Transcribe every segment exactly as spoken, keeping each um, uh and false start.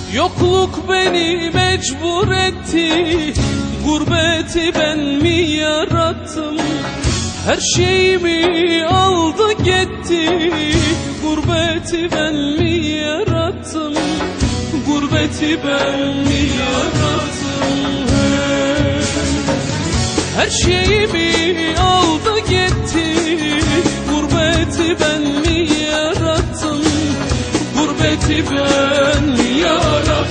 Yokluk beni mecbur etti, gurbeti ben mi yarattım? Her şeyimi aldı gitti, gurbeti ben mi yarattım? Gurbeti ben mi yarattım? Her şeyimi aldı gitti, gurbeti ben mi yarattım? Gurbeti ben mi yarattım?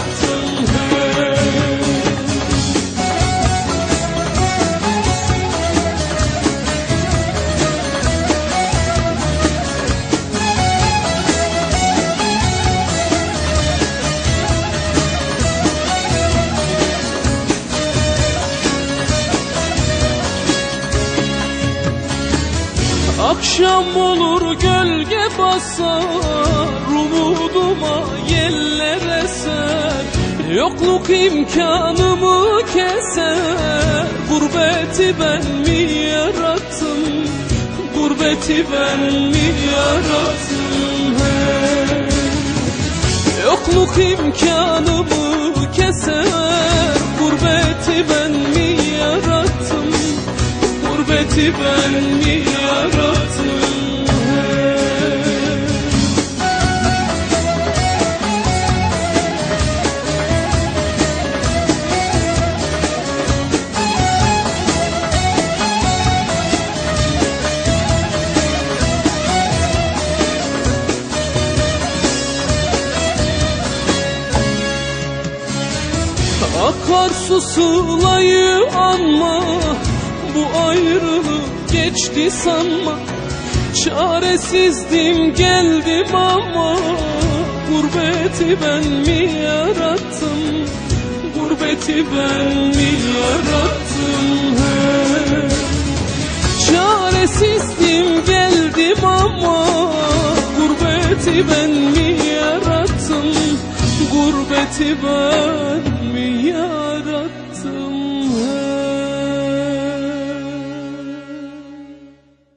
Akşam olur gölge basar, umuduma yeller eser. Yokluk imkanımı keser, gurbeti ben mi yarattım? Gurbeti ben mi yarattım? Hey. Yokluk imkanımı keser, gurbeti ben mi yarattım? Gurbeti ben mi yarattım? Akarsu sulayı anma, bu ayrılık geçti sanma. Çaresizdim geldim ama, gurbeti ben mi yarattım? Gurbeti ben mi yarattım? He. Çaresizdim geldim ama, gurbeti ben mi yarattım? Gurbeti ben